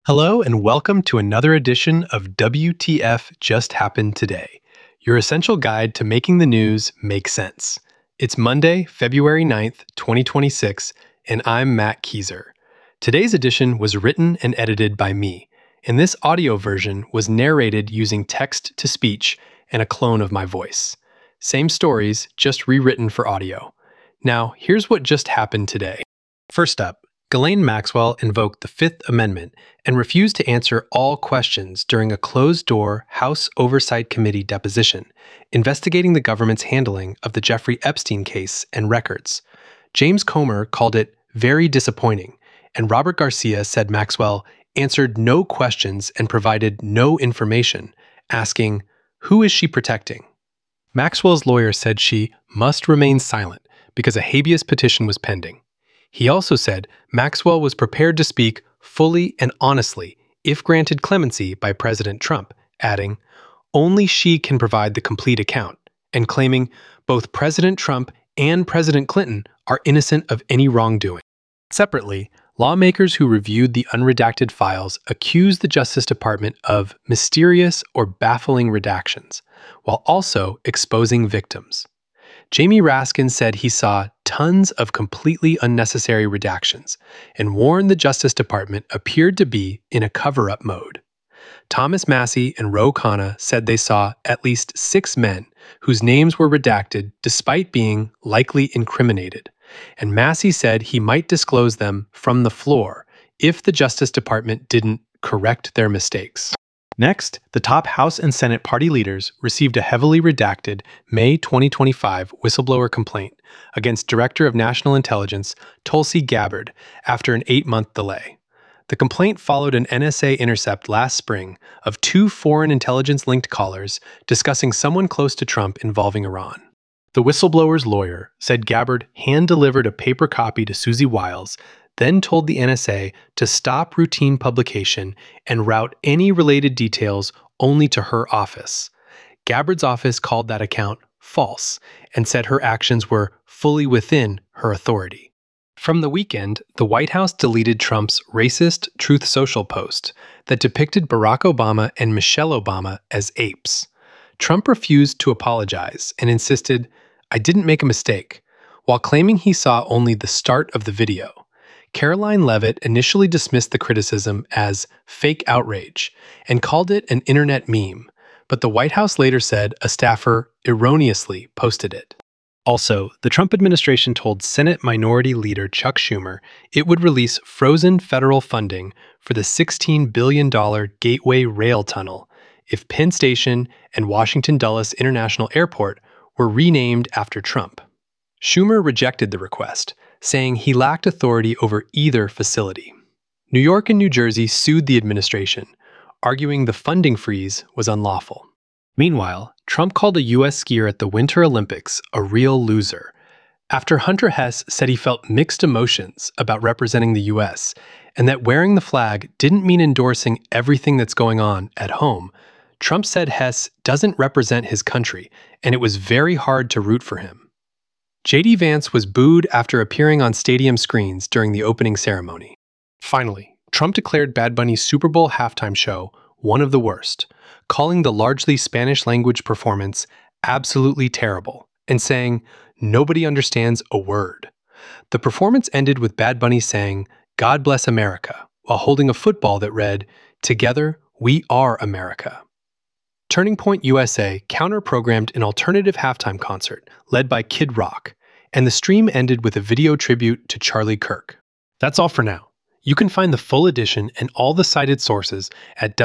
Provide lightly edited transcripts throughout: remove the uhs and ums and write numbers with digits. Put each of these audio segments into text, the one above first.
Hello and welcome to another edition of WTF Just Happened Today, your essential guide to making the news make sense. It's Monday, February 9th, 2026, and I'm Matt Kieser. Today's edition was written and edited by me, and this audio version was narrated using text-to-speech and a clone of my voice. Same stories, just rewritten for audio. Now, here's what just happened today. First up, Ghislaine Maxwell invoked the Fifth Amendment and refused to answer all questions during a closed-door House Oversight Committee deposition, investigating the government's handling of the Jeffrey Epstein case and records. James Comer called it very disappointing, and Robert Garcia said Maxwell answered no questions and provided no information, asking, "Who is she protecting?" Maxwell's lawyer said she must remain silent because a habeas petition was pending. He also said Maxwell was prepared to speak fully and honestly if granted clemency by President Trump, adding, "Only she can provide the complete account," and claiming both President Trump and President Clinton are innocent of any wrongdoing. Separately, lawmakers who reviewed the unredacted files accused the Justice Department of mysterious or baffling redactions, while also exposing victims. Jamie Raskin said he saw tons of completely unnecessary redactions and warned the Justice Department appeared to be in a cover-up mode. Thomas Massie and Ro Khanna said they saw at least 6 men whose names were redacted despite being likely incriminated, and Massie said he might disclose them from the floor if the Justice Department didn't correct their mistakes. Next, the top House and Senate party leaders received a heavily redacted May 2025 whistleblower complaint against Director of National Intelligence Tulsi Gabbard after an 8-month delay. The complaint followed an NSA intercept last spring of 2 foreign intelligence-linked callers discussing someone close to Trump involving Iran. The whistleblower's lawyer said Gabbard hand-delivered a paper copy to Susie Wiles, then told the NSA to stop routine publication and route any related details only to her office. Gabbard's office called that account false and said her actions were fully within her authority. From the weekend, the White House deleted Trump's racist Truth Social post that depicted Barack Obama and Michelle Obama as apes. Trump refused to apologize and insisted, "I didn't make a mistake," while claiming he saw only the start of the video. Caroline Leavitt initially dismissed the criticism as fake outrage and called it an internet meme, but the White House later said a staffer erroneously posted it. Also, the Trump administration told Senate Minority Leader Chuck Schumer it would release frozen federal funding for the $16 billion Gateway Rail Tunnel if Penn Station and Washington Dulles International Airport were renamed after Trump. Schumer rejected the request, saying he lacked authority over either facility. New York and New Jersey sued the administration, arguing the funding freeze was unlawful. Meanwhile, Trump called a U.S. skier at the Winter Olympics a real loser, after Hunter Hess said he felt mixed emotions about representing the U.S., and that wearing the flag didn't mean endorsing everything that's going on at home. Trump said Hess doesn't represent his country, and it was very hard to root for him. J.D. Vance was booed after appearing on stadium screens during the opening ceremony. Finally, Trump declared Bad Bunny's Super Bowl halftime show one of the worst, calling the largely Spanish-language performance absolutely terrible, and saying, "Nobody understands a word." The performance ended with Bad Bunny saying, "God bless America," while holding a football that read, "Together, we are America." Turning Point USA counter-programmed an alternative halftime concert led by Kid Rock, and the stream ended with a video tribute to Charlie Kirk. That's all for now. You can find the full edition and all the cited sources at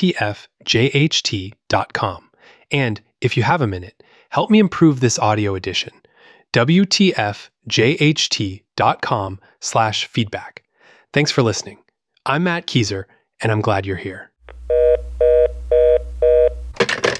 WTFJHT.com. And if you have a minute, help me improve this audio edition. WTFJHT.com/feedback. Thanks for listening. I'm Matt Kieser, and I'm glad you're here.